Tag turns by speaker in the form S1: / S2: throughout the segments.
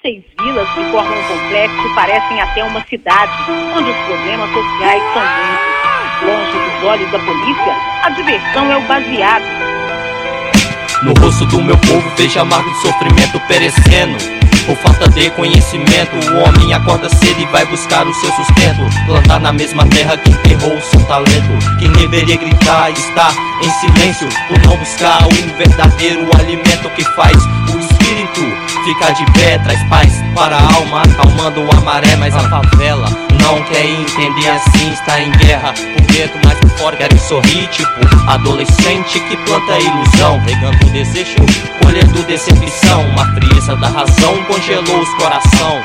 S1: 6 vilas que formam um complexo parecem até uma cidade, onde os problemas sociais são muitos. Longe dos olhos da polícia, a diversão é o baseado.
S2: No rosto do meu povo vejo amargo de sofrimento perecendo. Por falta de conhecimento, o homem acorda cedo e vai buscar o seu sustento. Plantar na mesma terra que enterrou o seu talento. Quem deveria gritar está em silêncio, por não buscar o verdadeiro alimento que faz o espírito ficar de pé. Traz paz para a alma, acalmando a maré. Mas a favela não quer entender, assim está em guerra. Por dentro, mas por fora querem sorrir, tipo adolescente que planta ilusão, regando o desejo, colhendo decepção. Uma frieza da razão congelou os coração.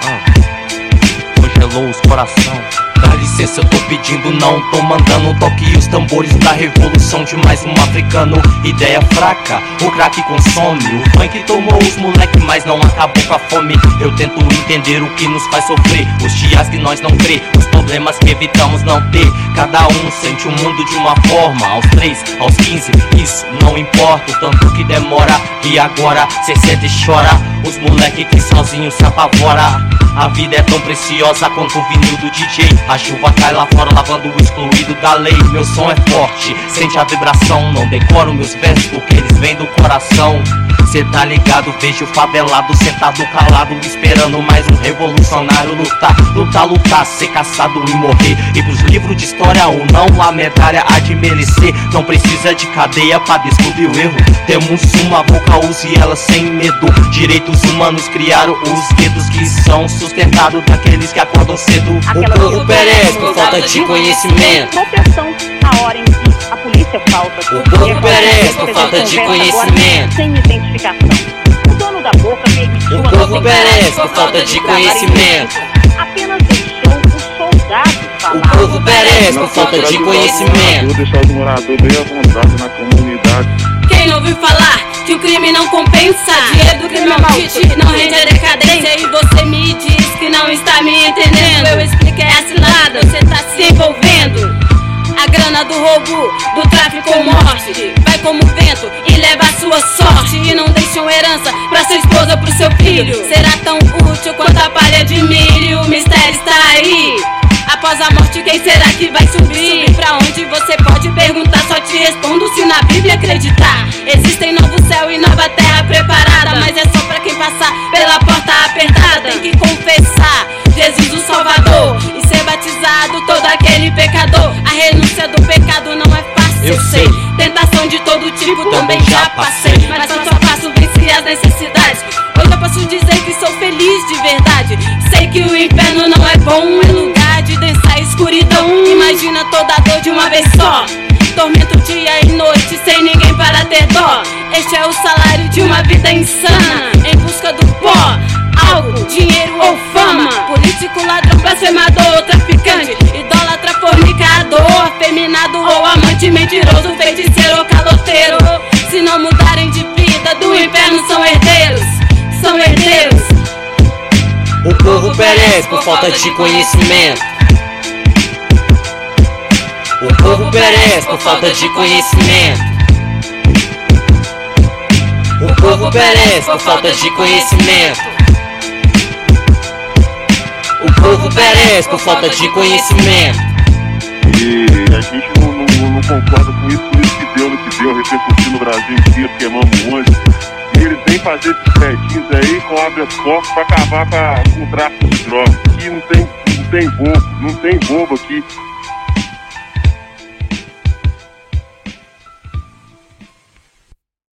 S2: Congelou os coração. Dá licença, eu tô pedindo, não tô mandando. Toque os tambores da revolução de mais um africano. Ideia fraca, o crack consome. O funk tomou os moleque, mas não acabou com a fome. Eu tento entender o que nos faz sofrer, os dias que nós não crê, os problemas que evitamos não ter. Cada um sente o mundo de uma forma. Aos 3, aos 15, isso não importa o tanto que demora. E agora cê sente e chora, os moleque que sozinho se apavora. A vida é tão preciosa quanto o vinil do DJ. A chuva cai lá fora lavando o excluído da lei. Meu som é forte, sente a vibração. Não decoro meus versos porque eles vêm do coração. Cê tá ligado, vejo o favelado sentado calado, esperando mais um revolucionário lutar. Lutar, lutar, ser caçado e morrer. E pros livros de história ou não, a medalha há de merecer. Não precisa de cadeia pra descobrir o erro. Temos uma boca, use ela sem medo. Direitos humanos criaram os dedos que são sustentados daqueles que acordam cedo.
S1: Aquela
S2: O povo perece por falta de conhecimento.
S1: Proteção na hora em que a polícia falta.
S2: O povo perece por falta de conhecimento.
S1: Sem identificação. O dono da boca permitiu.
S2: O povo perece por falta de conhecimento.
S1: Apenas deixou os soldados falar.
S2: O povo perece por falta de conhecimento.
S3: Vou deixar os moradores bem à vontade na comunidade.
S4: Quem ouviu falar que o crime não compensa? Dinheiro do crime maldito não rende a decadência. E você me diz que não está me entendendo. Eu expliquei a cilada, você tá se envolvendo. A grana do roubo, do tráfico ou morte vai como vento e leva a sua sorte. E não deixam herança pra sua esposa, pro seu filho. Será tão útil quanto a palha de milho. O mistério está aí. Após a morte, quem será que vai subir? Subir pra onde você pode perguntar, só te respondo se na Bíblia acreditar. Existem novo céu e nova terra preparada, mas é só pra quem passar pela porta apertada. Tem que confessar Jesus o Salvador e ser batizado todo aquele pecador. A renúncia do pecado não é fácil,
S2: Eu sei.
S4: Tentação de todo tipo
S2: Também já passei.
S4: mas só faço vencer as necessidades. Hoje eu posso dizer que sou feliz de verdade. Sei que o inferno não é bom, é lugar de densar escuridão. Imagina toda a dor de uma vez só. Tormento dia e noite sem ninguém para ter dó. Este é o salário de uma vida insana, em busca do pó, algo, dinheiro ou fama. Político, ladrão, blasfemador, traficante, idólatra, fornicador, afeminado ou amante, mentiroso, feiticeiro ou caloteiro. Se não mudarem de vida, do inferno são herdeiros. São herdeiros.
S2: O povo perece por falta de conhecimento. O povo perece por falta de conhecimento. O povo perece por falta de conhecimento. O povo perece por falta de conhecimento.
S3: E a gente não concorda com isso, por isso que deu no que deu, repercutiu no Brasil inteiro, queimamos um monte. E eles vêm fazer esses prédios aí com habeas corpus pra acabar com o tráfico de drogas. Aqui não tem bobo aqui.